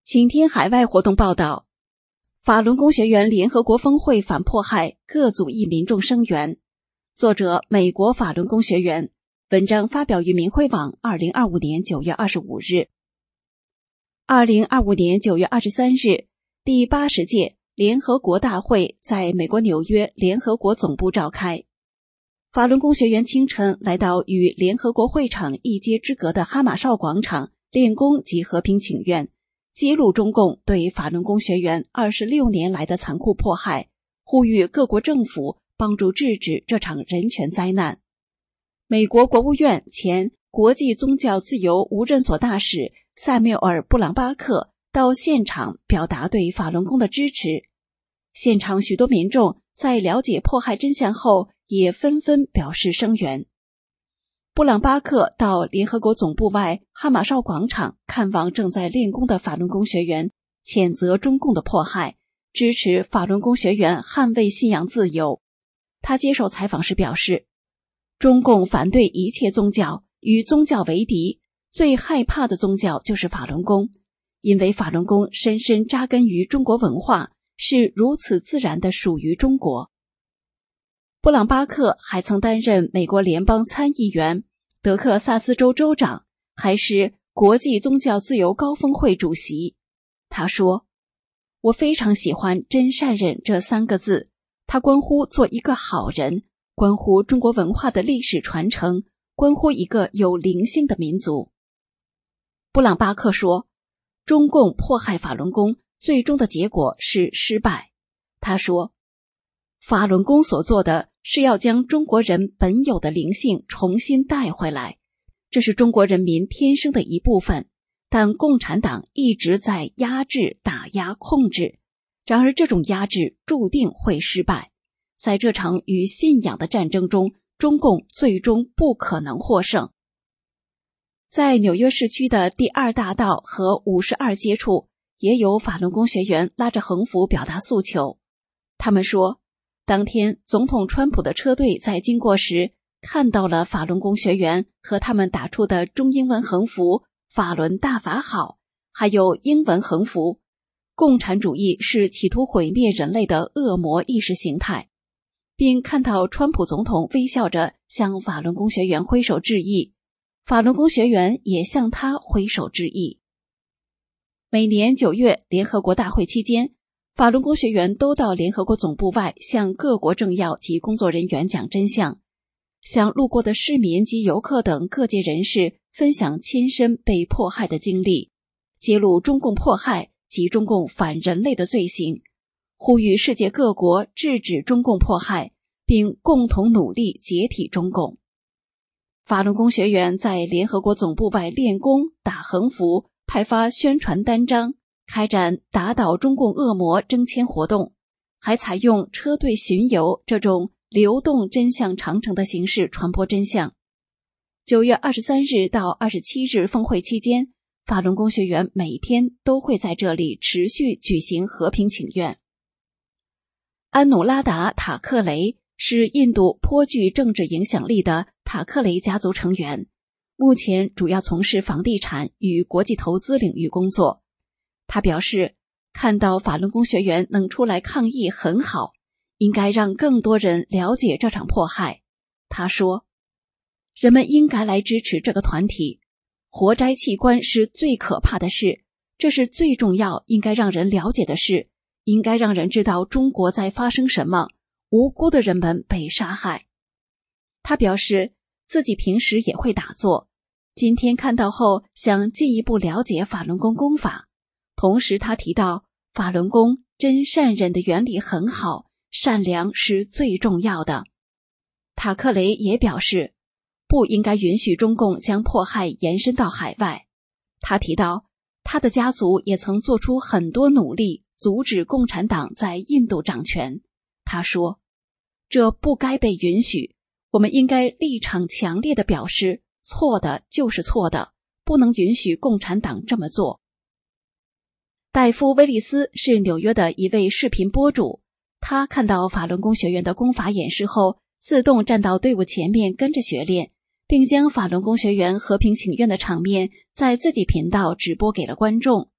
请听海外活动报道。法轮功学员联合国峰会反迫害，各族裔民众声援。作者美国法轮功学员，文章发表于明慧网2025年9月25日。2025年9月23日，第80届联合国大会在美国纽约联合国总部召开。法轮功学员清晨来到与联合国会场一街之隔的哈马少广场练功及和平请愿，揭露中共对法轮功学员26年来的残酷迫害，呼吁各国政府帮助制止这场人权灾难。美国国务院前国际宗教自由无任所大使塞缪尔·布朗巴克到现场表达对法轮功的支持。现场许多民众在了解迫害真相后也纷纷表示声援。布朗巴克到联合国总部外哈马少广场看望正在练功的法轮功学员，谴责中共的迫害，支持法轮功学员捍卫信仰自由。他接受采访时表示，中共反对一切宗教，与宗教为敌，最害怕的宗教就是法轮功，因为法轮功深深扎根于中国文化，是如此自然地属于中国。布朗巴克还曾担任美国联邦参议员、德克萨斯州州长，还是国际宗教自由高峰会主席。他说，我非常喜欢真善忍这3个字，它关乎做一个好人，关乎中国文化的历史传承，关乎一个有灵性的民族。布朗巴克说，中共迫害法轮功最终的结果是失败。他说，法轮功所做的是要将中国人本有的灵性重新带回来，这是中国人民天生的一部分，但共产党一直在压制、打压、控制，然而这种压制注定会失败。在这场与信仰的战争中，中共最终不可能获胜。在纽约市区的第2大道和52街处，也有法轮功学员拉着横幅表达诉求。他们说，当天总统川普的车队在经过时，看到了法轮功学员和他们打出的中英文横幅“法轮大法好”，还有英文横幅“共产主义是企图毁灭人类的恶魔意识形态”，并看到川普总统微笑着向法轮功学员挥手致意，法轮功学员也向他挥手致意。每年9月联合国大会期间，法轮功学员都到联合国总部外向各国政要及工作人员讲真相，向路过的市民及游客等各界人士分享亲身被迫害的经历，揭露中共迫害及中共反人类的罪行，呼吁世界各国制止中共迫害，并共同努力解体中共。法轮功学员在联合国总部外练功、打横幅、派发宣传单张，开展打倒中共恶魔征签活动，还采用车队巡游这种流动真相长城的形式传播真相。9月23日到27日峰会期间，法轮功学员每天都会在这里持续举行和平请愿。安努拉达·塔克雷是印度颇具政治影响力的塔克雷家族成员，目前主要从事房地产与国际投资领域工作。他表示，看到法轮功学员能出来抗议很好，应该让更多人了解这场迫害。他说，人们应该来支持这个团体，活摘器官是最可怕的事，这是最重要应该让人了解的事，应该让人知道中国在发生什么，无辜的人们被杀害。他表示，自己平时也会打坐，今天看到后想进一步了解法轮功功法。同时他提到，法轮功真善忍的原理很好，善良是最重要的。塔克雷也表示，不应该允许中共将迫害延伸到海外。他提到，他的家族也曾做出很多努力，阻止共产党在印度掌权。他说，这不该被允许，我们应该立场强烈地表示，错的就是错的，不能允许共产党这么做。戴夫·威利斯是纽约的一位视频播主，他看到法轮功学员的功法演示后，自动站到队伍前面跟着学练，并将法轮功学员和平请愿的场面在自己频道直播给了观众。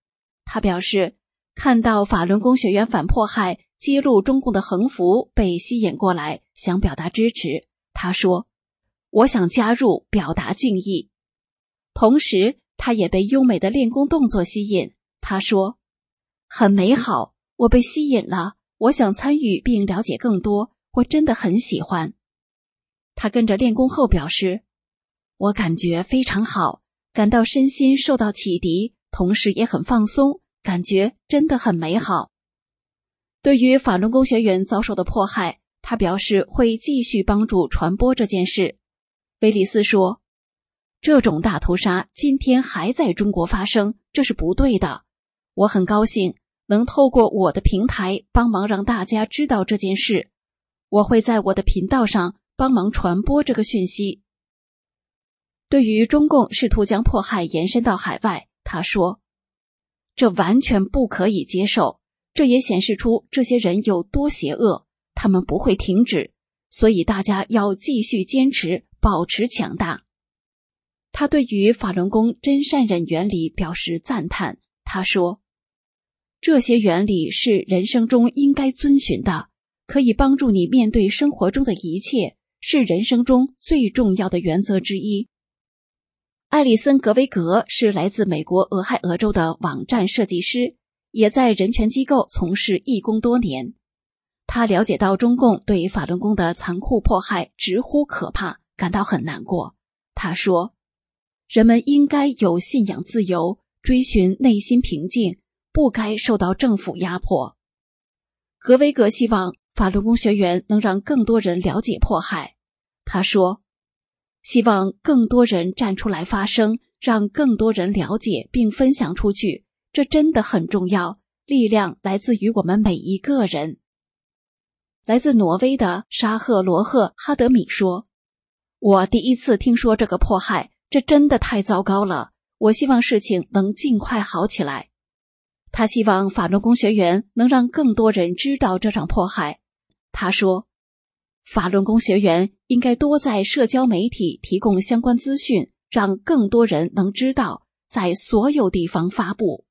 他表示，看到法轮功学员反迫害、揭露中共的横幅被吸引过来，想表达支持。他说，我想加入，表达敬意。同时，他也被优美的练功动作吸引。他说，很美好，我被吸引了，我想参与并了解更多，我真的很喜欢。他跟着练功后表示，我感觉非常好，感到身心受到启迪，同时也很放松，感觉真的很美好。对于法轮功学员遭受的迫害，他表示会继续帮助传播这件事。威利斯说，这种大屠杀今天还在中国发生，这是不对的。我很高兴能透过我的平台帮忙让大家知道这件事，我会在我的频道上帮忙传播这个讯息。对于中共试图将迫害延伸到海外，他说，这完全不可以接受，这也显示出这些人有多邪恶，他们不会停止，所以大家要继续坚持，保持强大。他对于法轮功真善忍原理表示赞叹，他说，这些原理是人生中应该遵循的，可以帮助你面对生活中的一切，是人生中最重要的原则之一。艾里森·格维格是来自美国俄亥俄州的网站设计师，也在人权机构从事义工多年。他了解到中共对法轮功的残酷迫害直呼可怕，感到很难过。他说，人们应该有信仰自由，追寻内心平静，不该受到政府压迫。格维格希望法轮功学员能让更多人了解迫害。他说，希望更多人站出来发声，让更多人了解并分享出去，这真的很重要，力量来自于我们每一个人。来自挪威的沙赫罗赫哈德米说，我第一次听说这个迫害，这真的太糟糕了，我希望事情能尽快好起来。他希望法轮功学员能让更多人知道这场迫害。他说，法轮功学员应该多在社交媒体提供相关资讯，让更多人能知道，在所有地方发布。